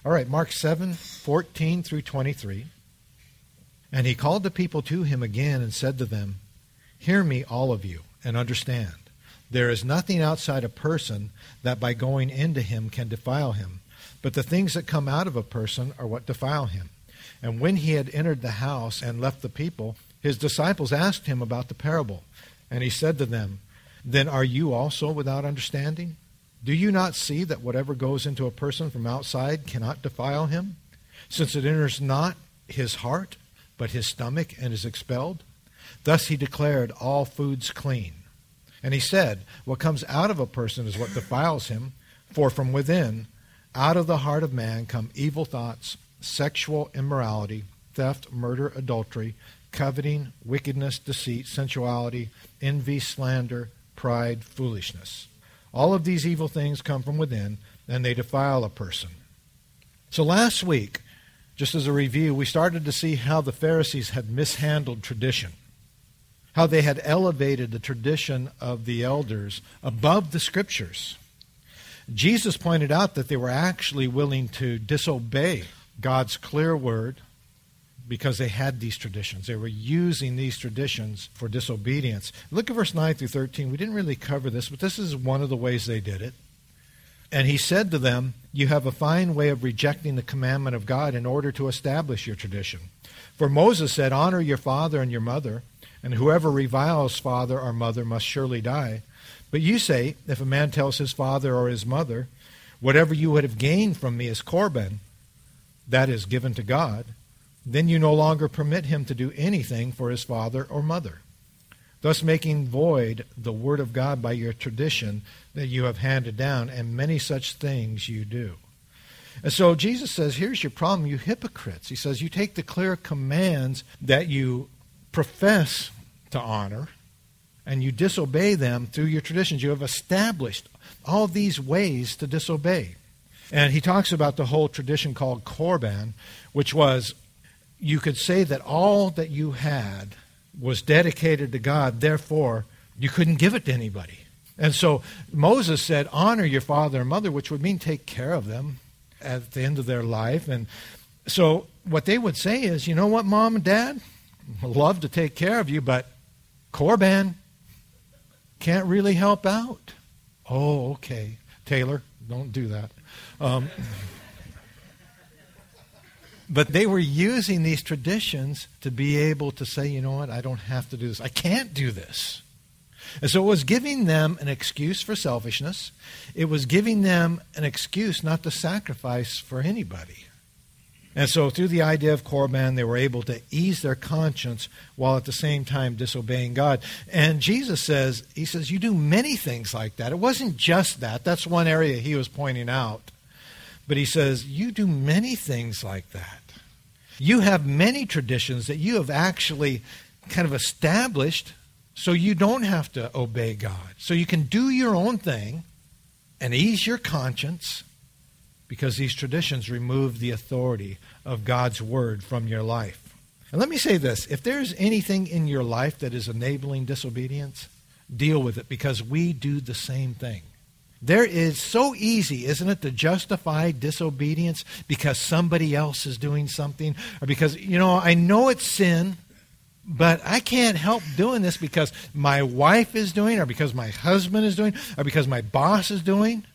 All right, Mark 7:14 through 23. And he called the people to him again and said to them, "Hear me, all of you, and understand. There is nothing outside a person that by going into him can defile him, but the things that come out of a person are what defile him." And when he had entered the house and left the people, his disciples asked him about the parable. And he said to them, "Then are you also without understanding? Do you not see that whatever goes into a person from outside cannot defile him, since it enters not his heart, but his stomach, and is expelled?" Thus he declared all foods clean. And he said, "What comes out of a person is what defiles him, for from within, out of the heart of man come evil thoughts, sexual immorality, theft, murder, adultery, coveting, wickedness, deceit, sensuality, envy, slander, pride, foolishness. All of these evil things come from within, and they defile a person." So last week, just as a review, we started to see how the Pharisees had mishandled tradition, how they had elevated the tradition of the elders above the Scriptures. Jesus pointed out that they were actually willing to disobey God's clear word because they had these traditions. They were using these traditions for disobedience. Look at verse 9 through 13. We didn't really cover this, but this is one of the ways they did it. And he said to them, "You have a fine way of rejecting the commandment of God in order to establish your tradition. For Moses said, 'Honor your father and your mother,' and whoever reviles father or mother must surely die. But you say, if a man tells his father or his mother, 'Whatever you would have gained from me is Korban,' that is given to God, then you no longer permit him to do anything for his father or mother, thus making void the word of God by your tradition that you have handed down, and many such things you do." And so Jesus says, here's your problem, you hypocrites. He says, you take the clear commands that you profess to honor, and you disobey them through your traditions. You have established all these ways to disobey. And he talks about the whole tradition called Korban, which was, you could say that all that you had was dedicated to God, therefore you couldn't give it to anybody. And so Moses said, honor your father and mother, which would mean take care of them at the end of their life. And so what they would say is, you know what, Mom and Dad, I'd love to take care of you, but Korban can't really help out. Oh, okay. Taylor, don't do that. But they were using these traditions to be able to say, you know what, I don't have to do this. I can't do this. And so it was giving them an excuse for selfishness. It was giving them an excuse not to sacrifice for anybody. And so through the idea of Korban, they were able to ease their conscience while at the same time disobeying God. And Jesus says, he says, you do many things like that. It wasn't just that. That's one area he was pointing out. But he says, you do many things like that. You have many traditions that you have actually kind of established so you don't have to obey God. So you can do your own thing and ease your conscience because these traditions remove the authority of God's word from your life. And let me say this, if there's anything in your life that is enabling disobedience, deal with it because we do the same thing. There is so easy, isn't it, to justify disobedience because somebody else is doing something or because, you know, I know it's sin, but I can't help doing this because my wife is doing or because my husband is doing or because my boss is doing.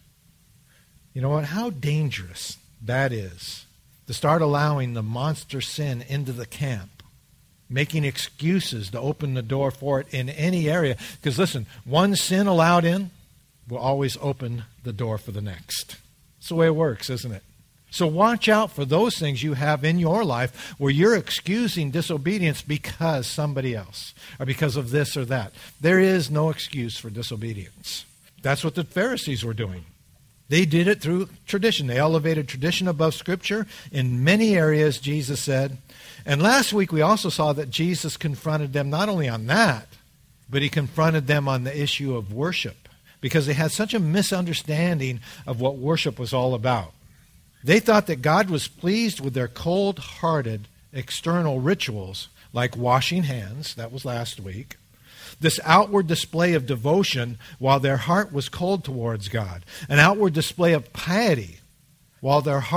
You know what? How dangerous that is to start allowing the monster sin into the camp, making excuses to open the door for it in any area. Because listen, one sin allowed in will always open the door for the next. That's the way it works, isn't it? So watch out for those things you have in your life where you're excusing disobedience because somebody else or because of this or that. There is no excuse for disobedience. That's what the Pharisees were doing. They did it through tradition. They elevated tradition above Scripture in many areas, Jesus said. And last week we also saw that Jesus confronted them not only on that, but he confronted them on the issue of worship because they had such a misunderstanding of what worship was all about. They thought that God was pleased with their cold-hearted external rituals like washing hands, that was last week, this outward display of devotion while their heart was cold towards God, an outward display of piety while their heart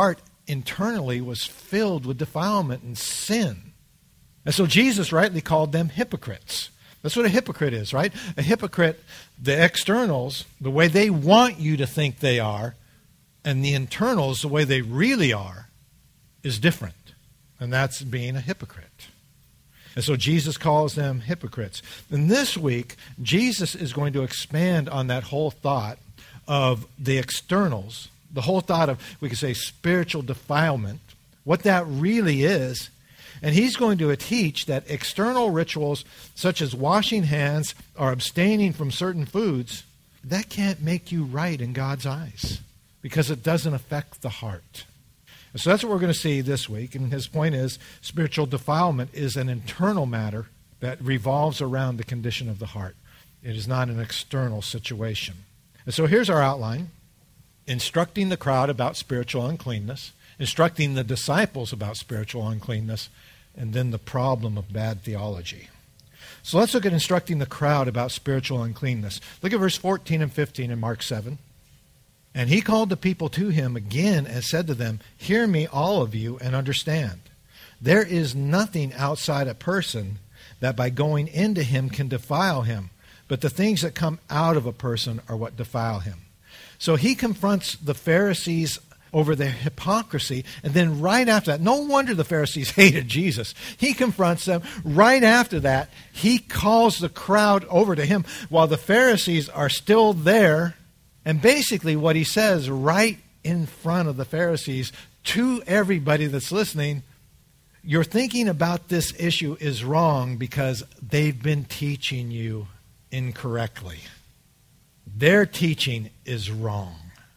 internally was filled with defilement and sin. And so Jesus rightly called them hypocrites. That's what a hypocrite is, right? A hypocrite, the externals, the way they want you to think they are, and the internals, the way they really are, is different. And that's being a hypocrite. And so Jesus calls them hypocrites. And this week, Jesus is going to expand on that whole thought of the externals, the whole thought of, we could say, spiritual defilement, what that really is. And he's going to teach that external rituals, such as washing hands or abstaining from certain foods, that can't make you right in God's eyes because it doesn't affect the heart. So that's what we're going to see this week. And his point is spiritual defilement is an internal matter that revolves around the condition of the heart. It is not an external situation. And so here's our outline. Instructing the crowd about spiritual uncleanness, instructing the disciples about spiritual uncleanness, and then the problem of bad theology. So let's look at instructing the crowd about spiritual uncleanness. Look at verse 14 and 15 in Mark 7. And he called the people to him again and said to them, "Hear me, all of you, and understand. There is nothing outside a person that by going into him can defile him, but the things that come out of a person are what defile him." So he confronts the Pharisees over their hypocrisy, and then right after that, no wonder the Pharisees hated Jesus. He confronts them. Right after that, he calls the crowd over to him while the Pharisees are still there. And basically what he says right in front of the Pharisees to everybody that's listening, your thinking about this issue is wrong because they've been teaching you incorrectly. Their teaching is wrong.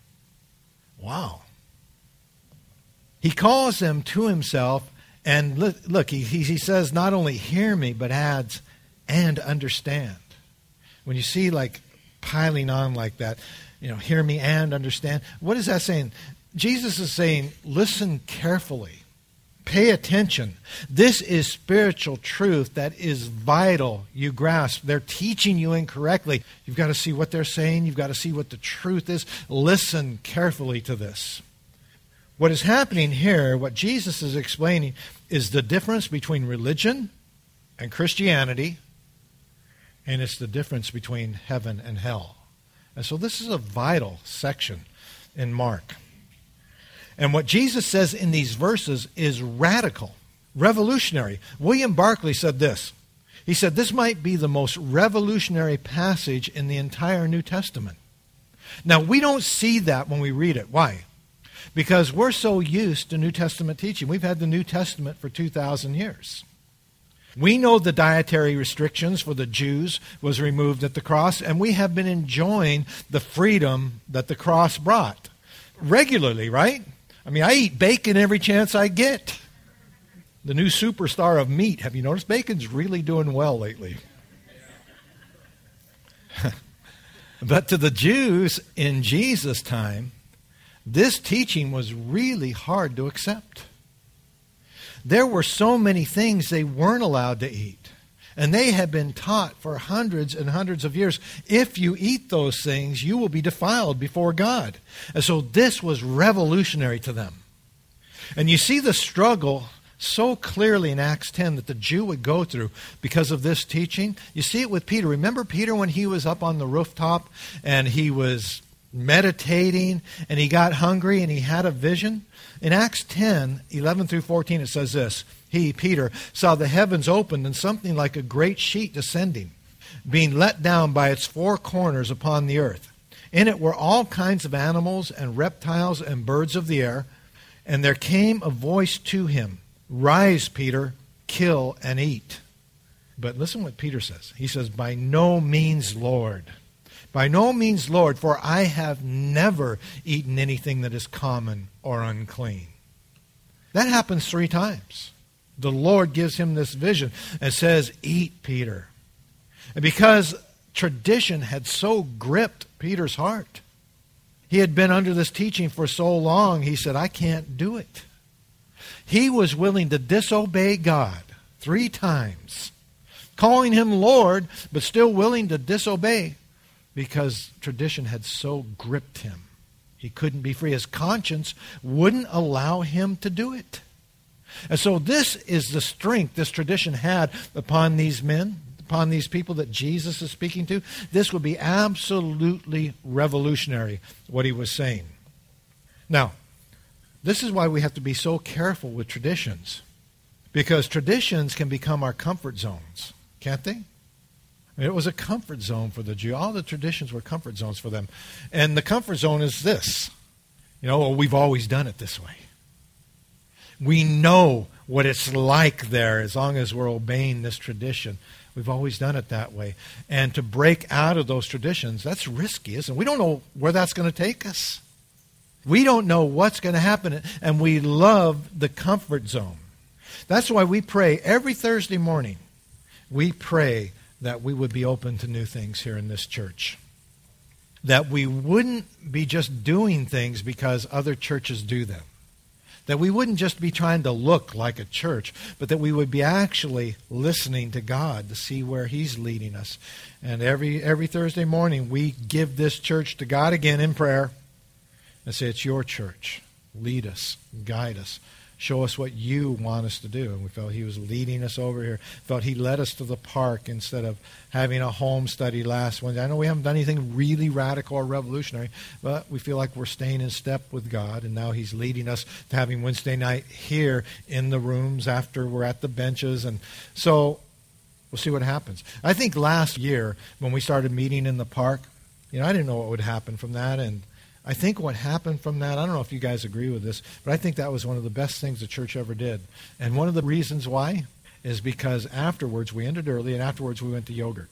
Wow. He calls them to himself, and look, he says not only hear me, but adds, and understand. When you see like piling on like that, hear me and understand. What is that saying? Jesus is saying, listen carefully. Pay attention. This is spiritual truth that is vital. You grasp. They're teaching you incorrectly. You've got to see what they're saying. You've got to see what the truth is. Listen carefully to this. What is happening here, what Jesus is explaining, is the difference between religion and Christianity, and it's the difference between heaven and hell. And so this is a vital section in Mark. And what Jesus says in these verses is radical, revolutionary. William Barclay said this. He said, this might be the most revolutionary passage in the entire New Testament. Now, we don't see that when we read it. Why? Because we're so used to New Testament teaching. We've had the New Testament for 2,000 years. We know the dietary restrictions for the Jews was removed at the cross, and we have been enjoying the freedom that the cross brought regularly, right? I mean, I eat bacon every chance I get. The new superstar of meat. Have you noticed bacon's really doing well lately? But to the Jews in Jesus' time, this teaching was really hard to accept. There were so many things they weren't allowed to eat. And they had been taught for hundreds and hundreds of years, if you eat those things, you will be defiled before God. And so this was revolutionary to them. And you see the struggle so clearly in Acts 10 that the Jew would go through because of this teaching. You see it with Peter. Remember Peter when he was up on the rooftop and he was meditating and he got hungry and he had a vision? In Acts 10, 11 through 14, it says this. He, Peter, saw the heavens opened and something like a great sheet descending, being let down by its four corners upon the earth. In it were all kinds of animals and reptiles and birds of the air. And there came a voice to him, "Rise, Peter, kill and eat." But listen what Peter says. He says, "By no means, Lord. By no means, Lord, for I have never eaten anything that is common or unclean." That happens 3 times. The Lord gives him this vision and says, "Eat, Peter." And because tradition had so gripped Peter's heart, he had been under this teaching for so long, he said, "I can't do it." He was willing to disobey God 3 times, calling him Lord, but still willing to disobey because tradition had so gripped him. He couldn't be free. His conscience wouldn't allow him to do it. And so this is the strength this tradition had upon these men, upon these people that Jesus is speaking to. This would be absolutely revolutionary, what he was saying. Now, this is why we have to be so careful with traditions. Because traditions can become our comfort zones, can't they? It was a comfort zone for the Jew. All the traditions were comfort zones for them. And the comfort zone is this. We've always done it this way. We know what it's like there as long as we're obeying this tradition. We've always done it that way. And to break out of those traditions, that's risky, isn't it? We don't know where that's going to take us. We don't know what's going to happen. And we love the comfort zone. That's why we pray every Thursday morning. We pray that we would be open to new things here in this church. That we wouldn't be just doing things because other churches do them. That we wouldn't just be trying to look like a church, but that we would be actually listening to God to see where He's leading us. And every Thursday morning, we give this church to God again in prayer and say, it's your church. Lead us, guide us. Show us what you want us to do. And we felt He was leading us over here. Felt He led us to the park instead of having a home study last Wednesday. I know we haven't done anything really radical or revolutionary, but we feel like we're staying in step with God. And now He's leading us to having Wednesday night here in the rooms after we're at the benches. And so we'll see what happens. I think last year when we started meeting in the park, I didn't know what would happen from that. And I think what happened from that, I don't know if you guys agree with this, but I think that was one of the best things the church ever did. And one of the reasons why is because afterwards, we ended early, and afterwards we went to yogurt.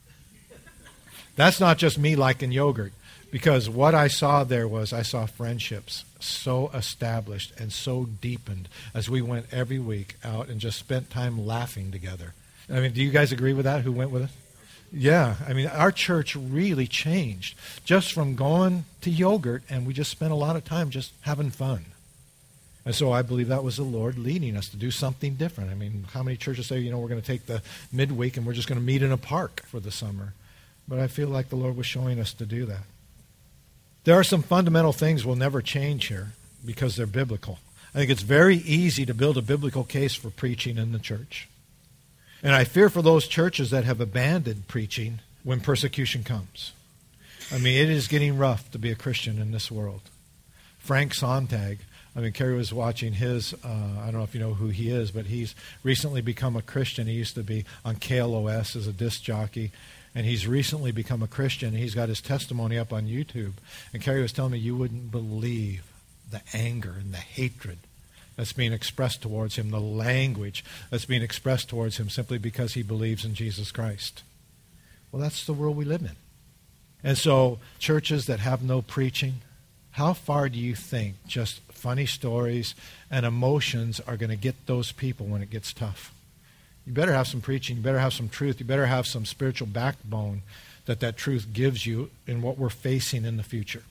That's not just me liking yogurt, because what I saw there was I saw friendships so established and so deepened as we went every week out and just spent time laughing together. I mean, do you guys agree with that, who went with us? Yeah, our church really changed just from going to yogurt, and we just spent a lot of time just having fun. And so I believe that was the Lord leading us to do something different. How many churches say, we're going to take the midweek and we're just going to meet in a park for the summer? But I feel like the Lord was showing us to do that. There are some fundamental things we'll never change here because they're biblical. I think it's very easy to build a biblical case for preaching in the church. And I fear for those churches that have abandoned preaching when persecution comes. It is getting rough to be a Christian in this world. Frank Sontag, Kerry was watching his, I don't know if you know who he is, but he's recently become a Christian. He used to be on KLOS as a disc jockey, and he's recently become a Christian. He's got his testimony up on YouTube. And Kerry was telling me, you wouldn't believe the anger and the hatred that's being expressed towards him, the language that's being expressed towards him simply because he believes in Jesus Christ. Well, that's the world we live in. And so churches that have no preaching, how far do you think just funny stories and emotions are going to get those people when it gets tough? You better have some preaching. You better have some truth. You better have some spiritual backbone that truth gives you in what we're facing in the future.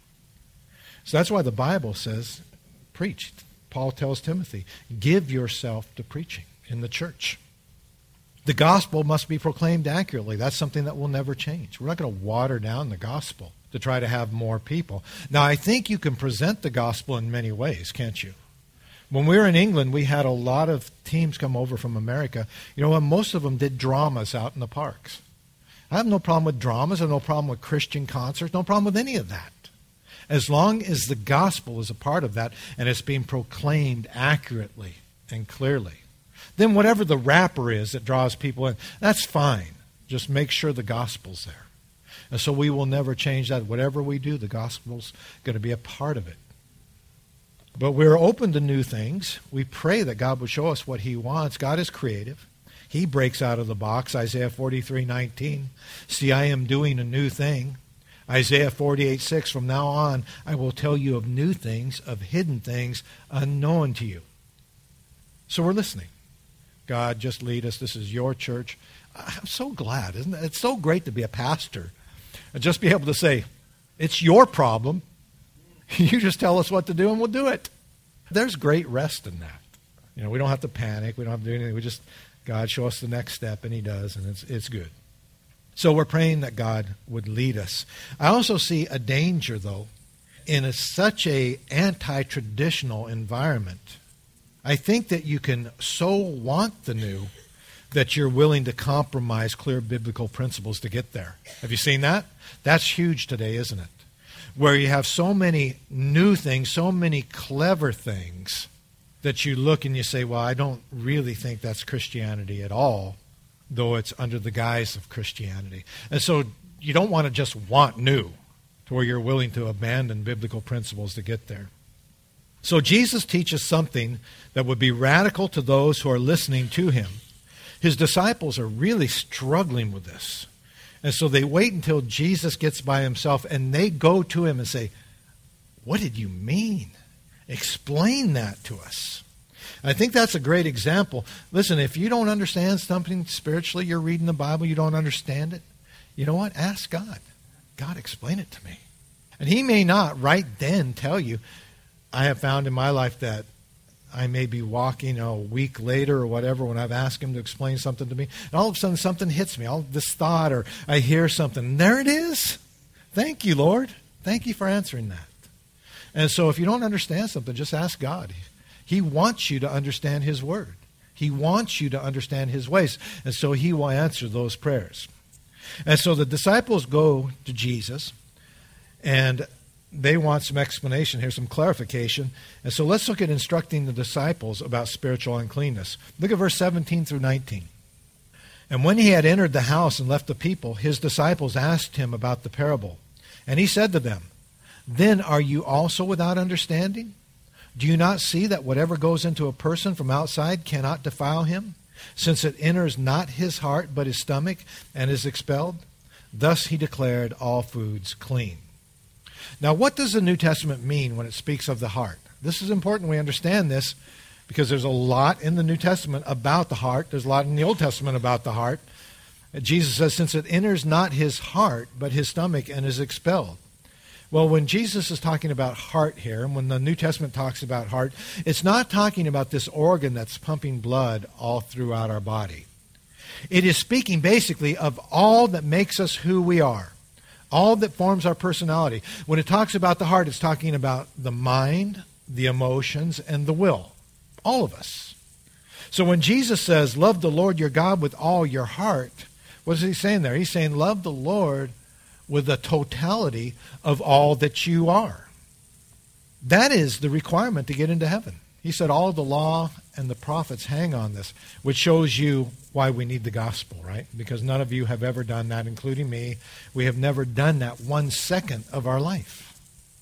So that's why the Bible says, preach. Paul tells Timothy, give yourself to preaching in the church. The gospel must be proclaimed accurately. That's something that will never change. We're not going to water down the gospel to try to have more people. Now, I think you can present the gospel in many ways, can't you? When we were in England, we had a lot of teams come over from America. Most of them did dramas out in the parks. I have no problem with dramas. I have no problem with Christian concerts. No problem with any of that. As long as the gospel is a part of that and it's being proclaimed accurately and clearly. Then whatever the wrapper is that draws people in, that's fine. Just make sure the gospel's there. And so we will never change that. Whatever we do, the gospel's going to be a part of it. But we're open to new things. We pray that God would show us what He wants. God is creative. He breaks out of the box. Isaiah 43:19. See, I am doing a new thing. Isaiah 48:6, from now on, I will tell you of new things, of hidden things unknown to you. So we're listening. God, just lead us. This is your church. I'm so glad, isn't it? It's so great to be a pastor and just be able to say, it's your problem. You just tell us what to do and we'll do it. There's great rest in that. We don't have to panic. We don't have to do anything. We just, God, show us the next step, and He does, and it's good. So we're praying that God would lead us. I also see a danger, though, in such a anti-traditional environment, I think that you can so want the new that you're willing to compromise clear biblical principles to get there. Have you seen that? That's huge today, isn't it? Where you have so many new things, so many clever things, that you look and you say, well, I don't really think that's Christianity at all, though it's under the guise of Christianity. And so you don't want to just want new to where you're willing to abandon biblical principles to get there. So Jesus teaches something that would be radical to those who are listening to him. His disciples are really struggling with this. And so they wait until Jesus gets by himself and they go to him and say, what did you mean? Explain that to us. I think that's a great example. Listen, if you don't understand something spiritually, you're reading the Bible, you don't understand it, you know what? Ask God. God, explain it to me. And he may not right then tell you. I have found in my life that I may be walking a week later or whatever when I've asked him to explain something to me, and all of a sudden something hits me, this thought, or I hear something, and there it is. Thank you, Lord. Thank you for answering that. And so if you don't understand something, just ask God. He wants you to understand his word. He wants you to understand his ways, and so he will answer those prayers. And so the disciples go to Jesus, and they want some explanation here, some clarification. And so let's look at instructing the disciples about spiritual uncleanness. Look at verse 17 through 19. And when he had entered the house and left the people, his disciples asked him about the parable. And he said to them, then are you also without understanding? Do you not see that whatever goes into a person from outside cannot defile him, since it enters not his heart but his stomach and is expelled? Thus he declared all foods clean. Now, what does the New Testament mean when it speaks of the heart? This is important we understand this because there's a lot in the New Testament about the heart. There's a lot in the Old Testament about the heart. Jesus says, since it enters not his heart, but his stomach and is expelled. Well, when Jesus is talking about heart here, and when the New Testament talks about heart, it's not talking about this organ that's pumping blood all throughout our body. It is speaking basically of all that makes us who we are. All that forms our personality. When it talks about the heart, it's talking about the mind, the emotions, and the will. All of us. So when Jesus says, love the Lord your God with all your heart, what is he saying there? He's saying, love the Lord with the totality of all that you are. That is the requirement to get into heaven. He said all the law and the prophets hang on this, which shows you why we need the gospel, right? Because none of you have ever done that, including me. We have never done that 1 second of our life.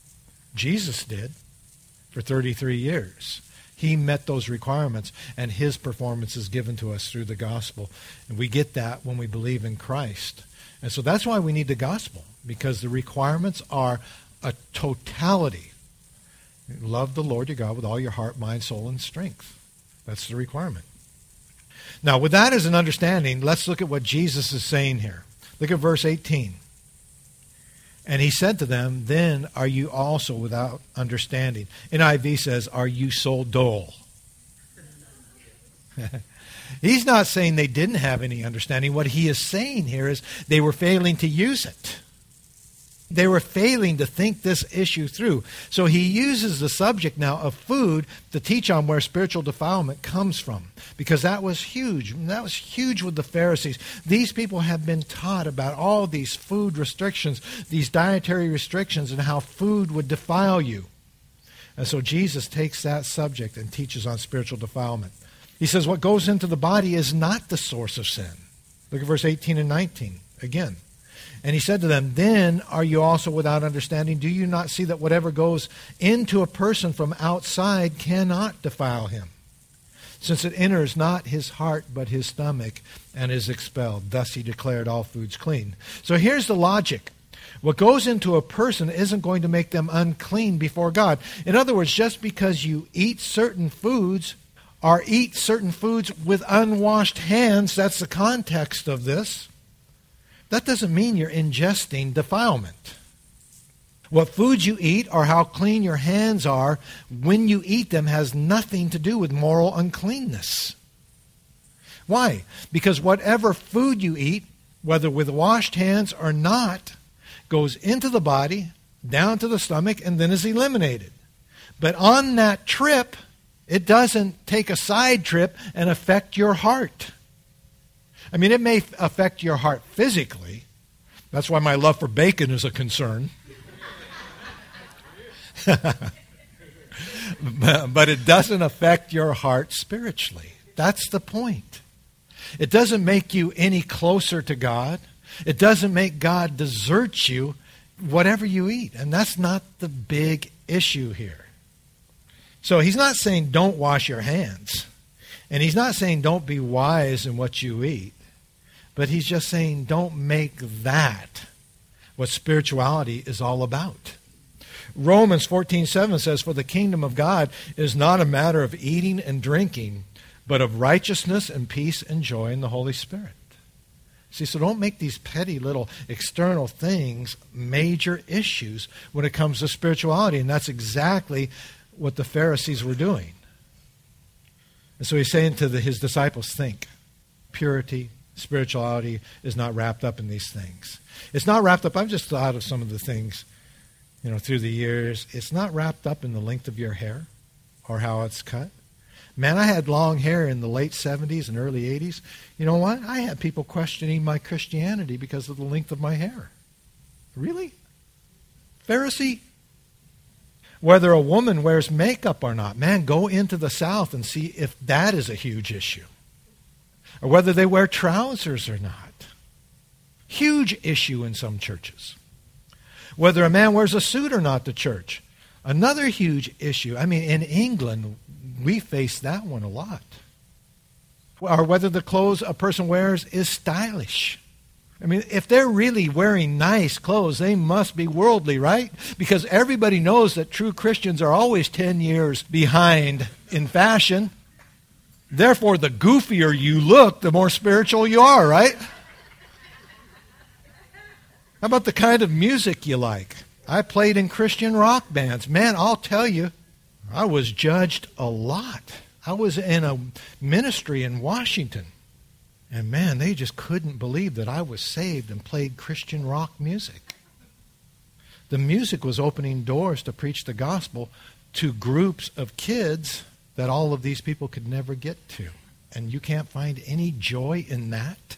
Jesus did for 33 years. He met those requirements, and his performance is given to us through the gospel. And we get that when we believe in Christ. And so that's why we need the gospel, because the requirements are a totality. Love the Lord your God with all your heart, mind, soul, and strength. That's the requirement. Now, with that as an understanding, let's look at what Jesus is saying here. Look at verse 18. And he said to them, then are you also without understanding? NIV says, are you so dull? He's not saying they didn't have any understanding. What he is saying here is they were failing to use it. They were failing to think this issue through. So he uses the subject now of food to teach on where spiritual defilement comes from. Because that was huge. That was huge with the Pharisees. These people have been taught about all these food restrictions, these dietary restrictions, and how food would defile you. And so Jesus takes that subject and teaches on spiritual defilement. He says what goes into the body is not the source of sin. Look at verse 18 and 19 again. And he said to them, then are you also without understanding? Do you not see that whatever goes into a person from outside cannot defile him, since it enters not his heart but his stomach and is expelled? Thus he declared all foods clean. So here's the logic. What goes into a person isn't going to make them unclean before God. In other words, just because you eat certain foods or eat certain foods with unwashed hands, that's the context of this, that doesn't mean you're ingesting defilement. What foods you eat or how clean your hands are when you eat them has nothing to do with moral uncleanness. Why? Because whatever food you eat, whether with washed hands or not, goes into the body, down to the stomach and then is eliminated. But on that trip, it doesn't take a side trip and affect your heart. I mean, it may affect your heart physically. That's why my love for bacon is a concern. But it doesn't affect your heart spiritually. That's the point. It doesn't make you any closer to God. It doesn't make God desert you, whatever you eat. And that's not the big issue here. So he's not saying don't wash your hands. And he's not saying don't be wise in what you eat. But he's just saying don't make that what spirituality is all about. Romans 14:7 says, "For the kingdom of God is not a matter of eating and drinking, but of righteousness and peace and joy in the Holy Spirit." See, so don't make these petty little external things major issues when it comes to spirituality. And that's exactly what the Pharisees were doing. And so he's saying to his disciples, think. Purity, spirituality is not wrapped up in these things. It's not wrapped up, I've just thought of some of the things, through the years. It's not wrapped up in the length of your hair or how it's cut. Man, I had long hair in the late 70s and early 80s. You know what? I had people questioning my Christianity because of the length of my hair. Really? Pharisee? Whether a woman wears makeup or not. Man, go into the South and see if that is a huge issue. Or whether they wear trousers or not. Huge issue in some churches. Whether a man wears a suit or not to church. Another huge issue. I mean, in England, we face that one a lot. Or whether the clothes a person wears is stylish. I mean, if they're really wearing nice clothes, they must be worldly, right? Because everybody knows that true Christians are always 10 years behind in fashion. Therefore, the goofier you look, the more spiritual you are, right? How about the kind of music you like? I played in Christian rock bands. Man, I'll tell you, I was judged a lot. I was in a ministry in Washington. And man, they just couldn't believe that I was saved and played Christian rock music. The music was opening doors to preach the gospel to groups of kids that all of these people could never get to. And you can't find any joy in that.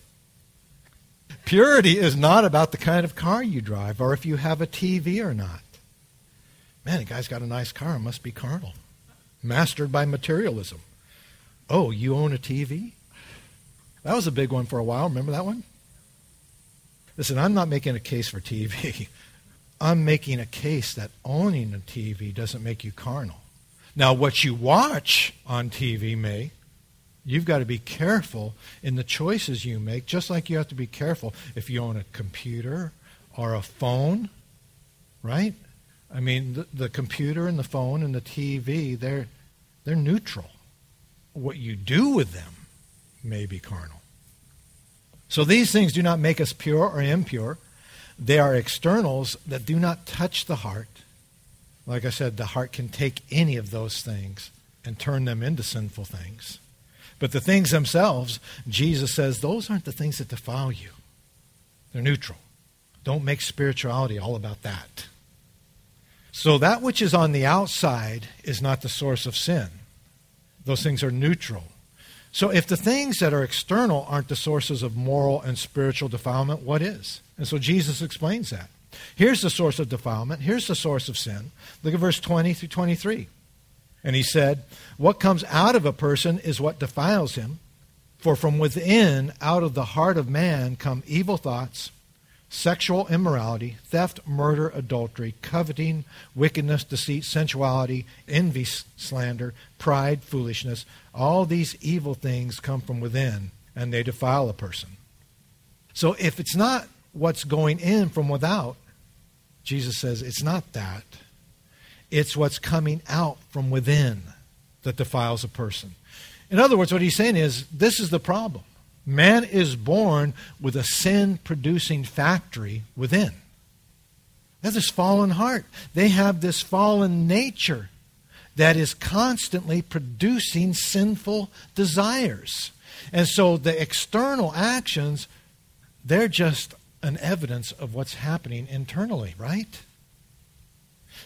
Purity is not about the kind of car you drive or if you have a TV or not. Man, the guy's got a nice car. It must be carnal. Mastered by materialism. Oh, you own a TV? That was a big one for a while. Remember that one? Listen, I'm not making a case for TV. I'm making a case that owning a TV doesn't make you carnal. Now, what you watch on TV may. You've got to be careful in the choices you make, just like you have to be careful if you own a computer or a phone, right? I mean, the computer and the phone and the TV, they're neutral. What you do with them may be carnal. So these things do not make us pure or impure. They are externals that do not touch the heart. Like I said, the heart can take any of those things and turn them into sinful things. But the things themselves, Jesus says, those aren't the things that defile you. They're neutral. Don't make spirituality all about that. So that which is on the outside is not the source of sin. Those things are neutral. So if the things that are external aren't the sources of moral and spiritual defilement, what is? And so Jesus explains that. Here's the source of defilement. Here's the source of sin. Look at verse 20 through 23. And he said, what comes out of a person is what defiles him. For from within, out of the heart of man, come evil thoughts, sexual immorality, theft, murder, adultery, coveting, wickedness, deceit, sensuality, envy, slander, pride, foolishness. All these evil things come from within, and they defile a person. So if it's not what's going in from without, Jesus says it's not that. It's what's coming out from within that defiles a person. In other words, what he's saying is, this is the problem. Man is born with a sin-producing factory within. They have this fallen heart. They have this fallen nature that is constantly producing sinful desires. And so the external actions, they're just an evidence of what's happening internally, right?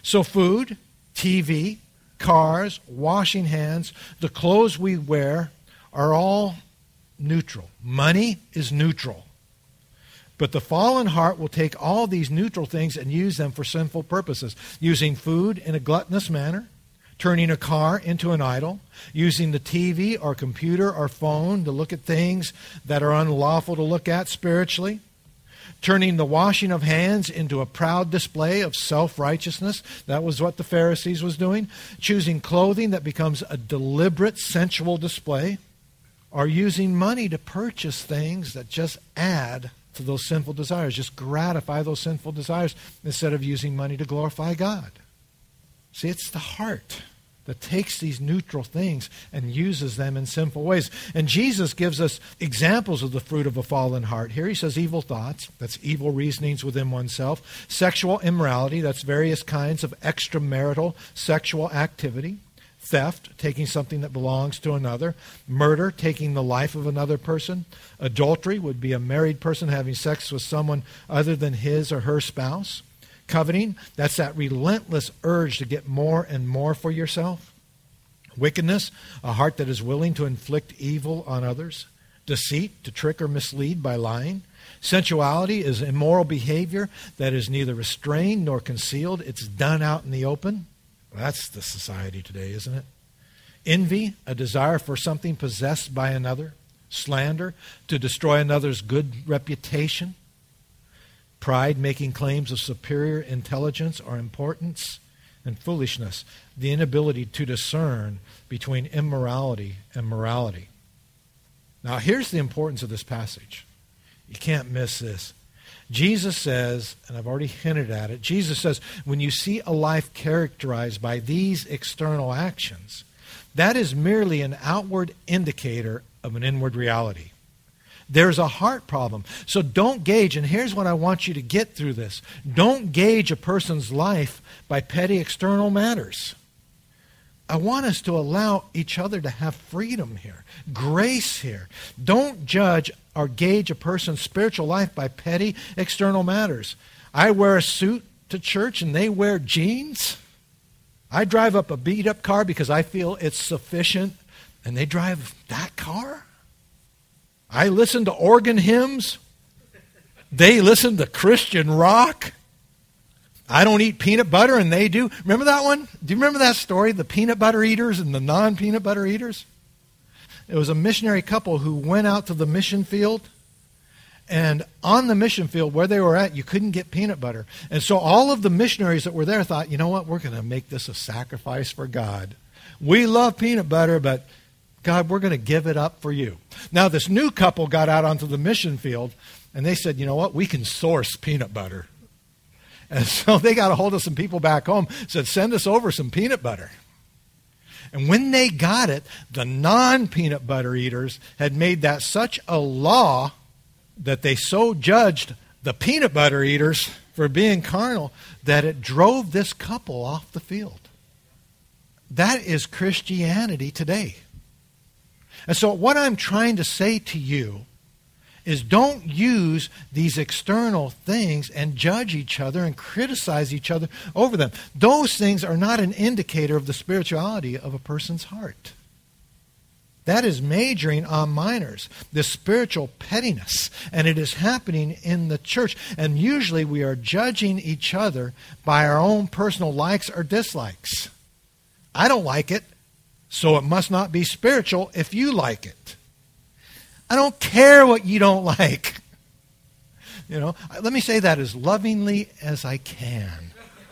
So food, TV, cars, washing hands, the clothes we wear are all neutral. Money is neutral. But the fallen heart will take all these neutral things and use them for sinful purposes, using food in a gluttonous manner, turning a car into an idol, using the TV or computer or phone to look at things that are unlawful to look at spiritually, turning the washing of hands into a proud display of self-righteousness. That was what the Pharisees was doing. Choosing clothing that becomes a deliberate sensual display, or using money to purchase things that just add to those sinful desires, just gratify those sinful desires instead of using money to glorify God. See, it's the heart that takes these neutral things and uses them in sinful ways. And Jesus gives us examples of the fruit of a fallen heart. Here he says evil thoughts, that's evil reasonings within oneself. Sexual immorality, that's various kinds of extramarital sexual activity. Theft, taking something that belongs to another. Murder, taking the life of another person. Adultery would be a married person having sex with someone other than his or her spouse. Coveting, that's that relentless urge to get more and more for yourself. Wickedness, a heart that is willing to inflict evil on others. Deceit, to trick or mislead by lying. Sensuality is immoral behavior that is neither restrained nor concealed. It's done out in the open. That's the society today, isn't it? Envy, a desire for something possessed by another. Slander, to destroy another's good reputation. Pride, making claims of superior intelligence or importance. And foolishness, the inability to discern between immorality and morality. Now, here's the importance of this passage. You can't miss this. Jesus says, and I've already hinted at it, Jesus says, when you see a life characterized by these external actions, that is merely an outward indicator of an inward reality. There's a heart problem. So don't gauge, and here's what I want you to get through this. Don't gauge a person's life by petty external matters. I want us to allow each other to have freedom here, grace here. Don't judge or gauge a person's spiritual life by petty external matters. I wear a suit to church and they wear jeans. I drive up a beat-up car because I feel it's sufficient, and they drive that car. I listen to organ hymns. They listen to Christian rock. I don't eat peanut butter and they do. Remember that one? Do you remember that story? The peanut butter eaters and the non-peanut butter eaters? It was a missionary couple who went out to the mission field. And on the mission field where they were at, you couldn't get peanut butter. And so all of the missionaries that were there thought, you know what? We're going to make this a sacrifice for God. We love peanut butter, but God, we're going to give it up for you. Now, this new couple got out onto the mission field, and they said, you know what? We can source peanut butter. And so they got a hold of some people back home, said, send us over some peanut butter. And when they got it, the non-peanut butter eaters had made that such a law that they so judged the peanut butter eaters for being carnal that it drove this couple off the field. That is Christianity today. And so what I'm trying to say to you is don't use these external things and judge each other and criticize each other over them. Those things are not an indicator of the spirituality of a person's heart. That is majoring on minors, this spiritual pettiness, and it is happening in the church. And usually we are judging each other by our own personal likes or dislikes. I don't like it, so it must not be spiritual if you like it. I don't care what you don't like. You know, let me say that as lovingly as I can.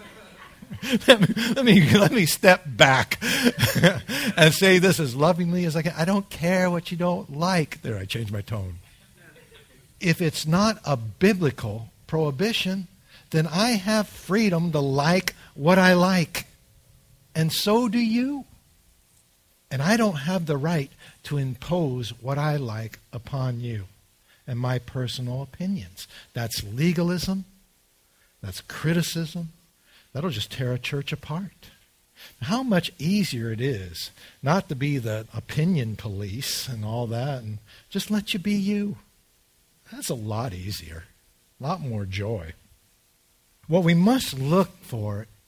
let me step back and say this as lovingly as I can. I don't care what you don't like. There, I changed my tone. If it's not a biblical prohibition, then I have freedom to like what I like. And so do you. And I don't have the right to impose what I like upon you and my personal opinions. That's legalism. That's criticism. That'll just tear a church apart. How much easier it is not to be the opinion police and all that and just let you be you. That's a lot easier. A lot more joy. What we must look for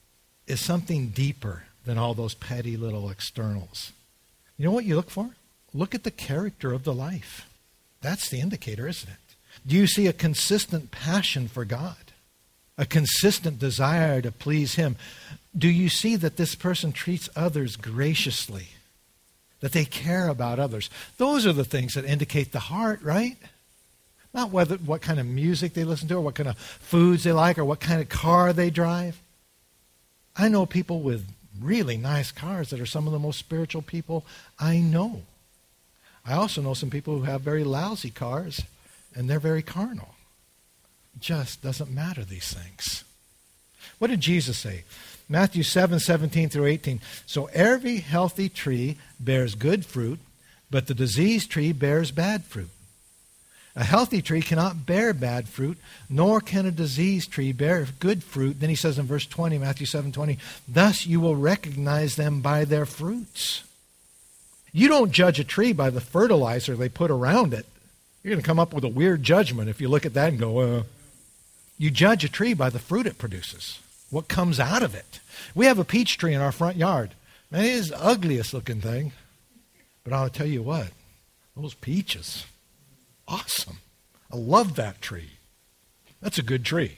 is something deeper than all those petty little externals. You know what you look for? Look at the character of the life. That's the indicator, isn't it? Do you see a consistent passion for God? A consistent desire to please Him? Do you see that this person treats others graciously? That they care about others? Those are the things that indicate the heart, right? Not what kind of music they listen to or what kind of foods they like or what kind of car they drive. I know people with really nice cars that are some of the most spiritual people I know. I also know some people who have very lousy cars and they're very carnal. It just doesn't matter, these things. What did Jesus say? Matthew 7:17 through 18. So every healthy tree bears good fruit, but the diseased tree bears bad fruit. A healthy tree cannot bear bad fruit, nor can a diseased tree bear good fruit. Then he says in verse 20, Matthew 7:20, thus you will recognize them by their fruits. You don't judge a tree by the fertilizer they put around it. You're going to come up with a weird judgment if you look at that and go, You judge a tree by the fruit it produces, what comes out of it. We have a peach tree in our front yard. Man, it is the ugliest looking thing. But I'll tell you what, those peaches, awesome. I love that tree. That's a good tree.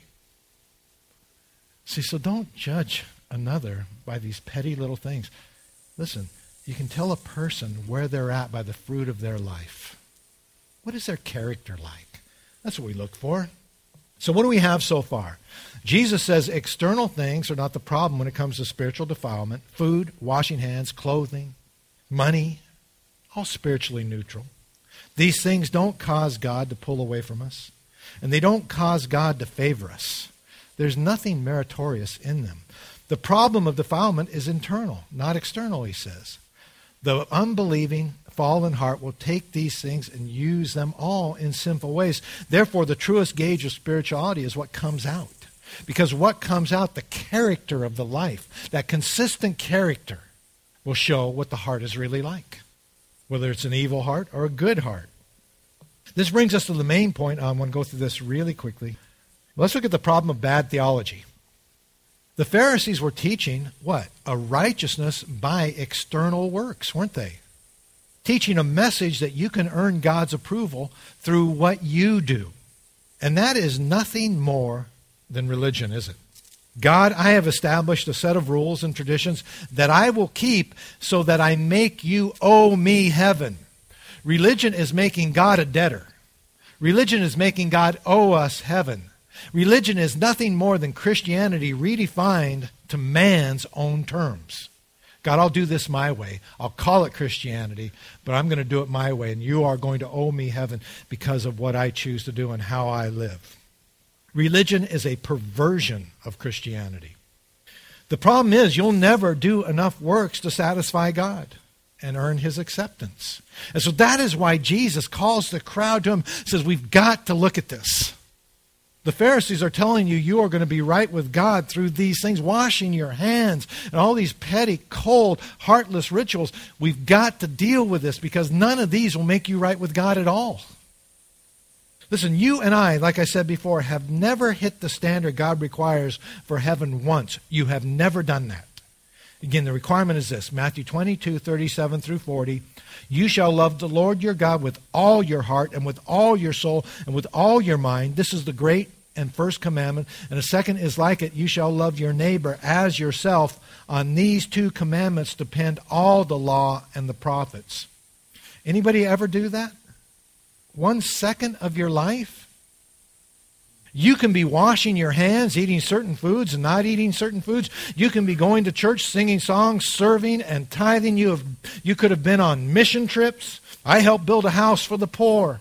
See, so don't judge another by these petty little things. Listen, you can tell a person where they're at by the fruit of their life. What is their character like? That's what we look for. So what do we have so far? Jesus says external things are not the problem when it comes to spiritual defilement. Food, washing hands, clothing, money, all spiritually neutral. These things don't cause God to pull away from us, and they don't cause God to favor us. There's nothing meritorious in them. The problem of defilement is internal, not external, he says. The unbelieving, fallen heart will take these things and use them all in sinful ways. Therefore, the truest gauge of spirituality is what comes out. Because what comes out, the character of the life, that consistent character, will show what the heart is really like, whether it's an evil heart or a good heart. This brings us to the main point. I want to go through this really quickly. Let's look at the problem of bad theology. The Pharisees were teaching what? A righteousness by external works, weren't they? Teaching a message that you can earn God's approval through what you do. And that is nothing more than religion, is it? God, I have established a set of rules and traditions that I will keep so that I make you owe me heaven. Religion is making God a debtor. Religion is making God owe us heaven. Religion is nothing more than Christianity redefined to man's own terms. God, I'll do this my way. I'll call it Christianity, but I'm going to do it my way, and you are going to owe me heaven because of what I choose to do and how I live. Religion is a perversion of Christianity. The problem is you'll never do enough works to satisfy God and earn His acceptance. And so that is why Jesus calls the crowd to Him, says, we've got to look at this. The Pharisees are telling you you are going to be right with God through these things, washing your hands and all these petty, cold, heartless rituals. We've got to deal with this because none of these will make you right with God at all. Listen, you and I, like I said before, have never hit the standard God requires for heaven once. You have never done that. Again, the requirement is this, Matthew 22:37 through 40. You shall love the Lord your God with all your heart and with all your soul and with all your mind. This is the great and first commandment. And the second is like it. You shall love your neighbor as yourself. On these two commandments depend all the law and the prophets. Anybody ever do that? 1 second of your life? You can be washing your hands, eating certain foods and not eating certain foods. You can be going to church, singing songs, serving and tithing. You could have been on mission trips. I helped build a house for the poor.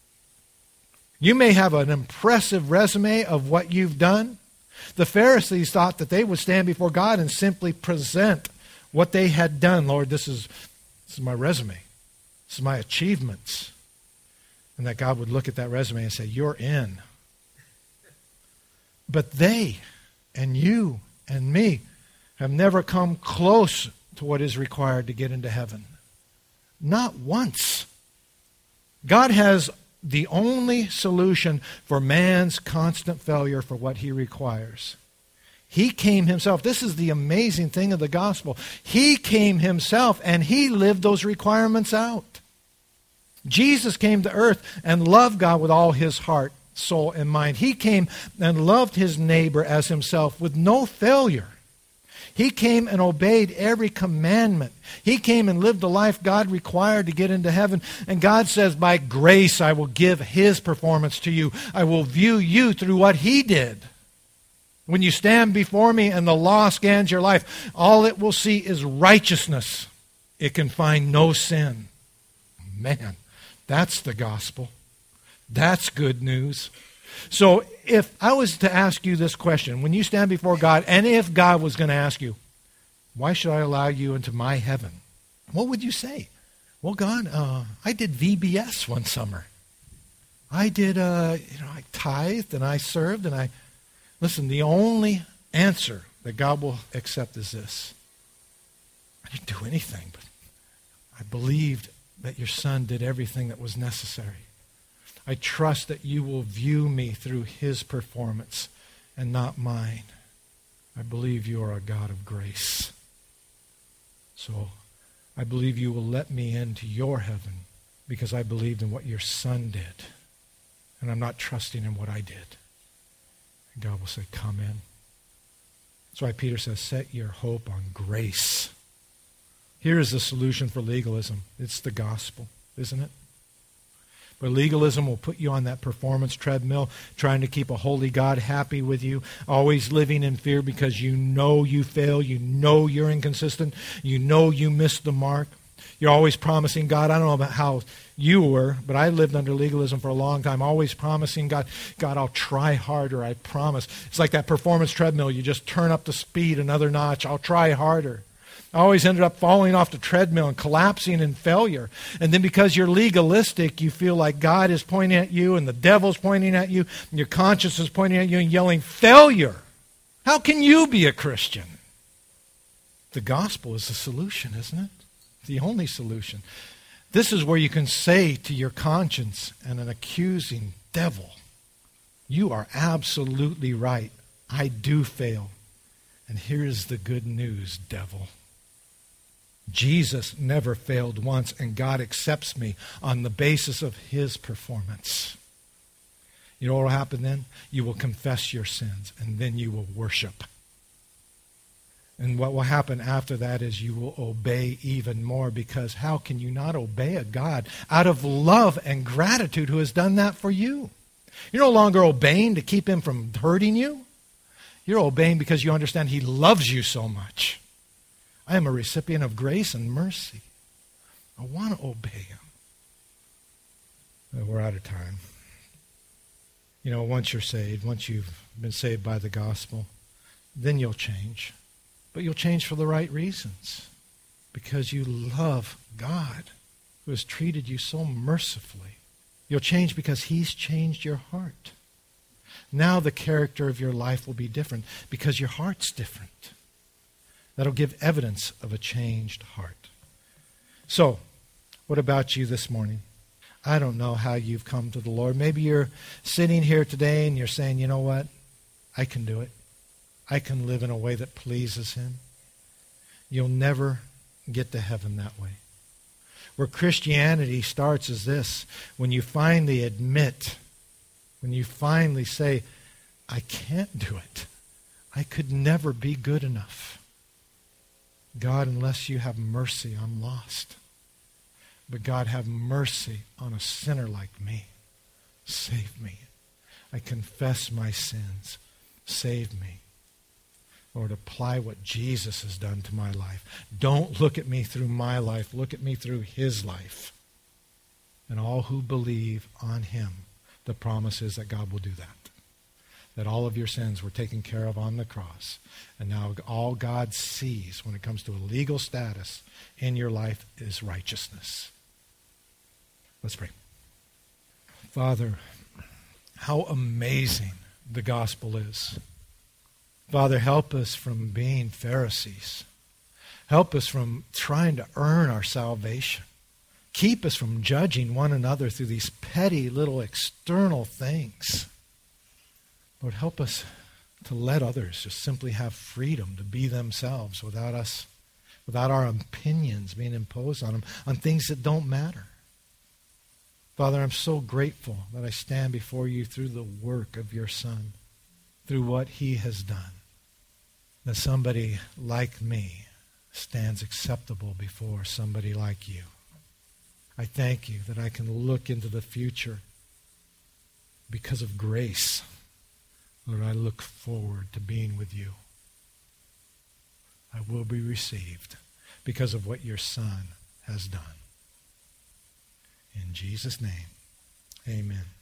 You may have an impressive resume of what you've done. The Pharisees thought that they would stand before God and simply present what they had done. Lord, this is my resume. This is my achievements. And that God would look at that resume and say, you're in. But they and you and me have never come close to what is required to get into heaven. Not once. God has the only solution for man's constant failure for what He requires. He came himself. This is the amazing thing of the gospel. He came himself and he lived those requirements out. Jesus came to earth and loved God with all his heart, soul, and mind. He came and loved his neighbor as himself with no failure. He came and obeyed every commandment. He came and lived the life God required to get into heaven. And God says, by grace I will give his performance to you. I will view you through what he did. When you stand before me and the law scans your life, all it will see is righteousness. It can find no sin. Man, that's the gospel. That's good news. So if I was to ask you this question, when you stand before God, and if God was going to ask you, why should I allow you into my heaven? What would you say? Well, God, I did VBS one summer. I did, I tithed and I served and I... Listen, the only answer that God will accept is this. I didn't do anything, but I believed that your son did everything that was necessary. I trust that you will view me through his performance and not mine. I believe you are a God of grace. So I believe you will let me into your heaven because I believed in what your son did. And I'm not trusting in what I did. And God will say, come in. That's why Peter says, set your hope on grace. Here is the solution for legalism. It's the gospel, isn't it? But legalism will put you on that performance treadmill, trying to keep a holy God happy with you, always living in fear because you know you fail, you know you're inconsistent, you know you missed the mark. You're always promising God, I don't know about how you were, but I lived under legalism for a long time, always promising God, I'll try harder, I promise. It's like that performance treadmill. You just turn up the speed another notch. I'll try harder. I always ended up falling off the treadmill and collapsing in failure. And then because you're legalistic, you feel like God is pointing at you and the devil's pointing at you and your conscience is pointing at you and yelling, failure. How can you be a Christian? The gospel is the solution, isn't it? The only solution. This is where you can say to your conscience and an accusing devil, you are absolutely right. I do fail. And here's the good news, devil. Jesus never failed once, and God accepts me on the basis of his performance. You know what will happen then? You will confess your sins, and then you will worship. And what will happen after that is you will obey even more, because how can you not obey a God out of love and gratitude who has done that for you? You're no longer obeying to keep him from hurting you. You're obeying because you understand he loves you so much. I am a recipient of grace and mercy. I want to obey him. Well, we're out of time. You know, once you're saved, once you've been saved by the gospel, then you'll change. But you'll change for the right reasons. Because you love God, who has treated you so mercifully. You'll change because he's changed your heart. Now the character of your life will be different because your heart's different. That'll give evidence of a changed heart. So, what about you this morning? I don't know how you've come to the Lord. Maybe you're sitting here today and you're saying, you know what? I can do it. I can live in a way that pleases him. You'll never get to heaven that way. Where Christianity starts is this. When you finally admit, when you finally say, I can't do it. I could never be good enough. God, unless you have mercy, I'm lost. But God, have mercy on a sinner like me. Save me. I confess my sins. Save me. Lord, apply what Jesus has done to my life. Don't look at me through my life. Look at me through his life. And all who believe on him, the promise is that God will do that. That all of your sins were taken care of on the cross. And now all God sees when it comes to a legal status in your life is righteousness. Let's pray. Father, how amazing the gospel is. Father, help us from being Pharisees. Help us from trying to earn our salvation. Keep us from judging one another through these petty little external things. Lord, help us to let others just simply have freedom to be themselves without us, without our opinions being imposed on them, on things that don't matter. Father, I'm so grateful that I stand before you through the work of your Son, through what he has done, that somebody like me stands acceptable before somebody like you. I thank you that I can look into the future because of grace. Lord, I look forward to being with you. I will be received because of what your Son has done. In Jesus' name, amen.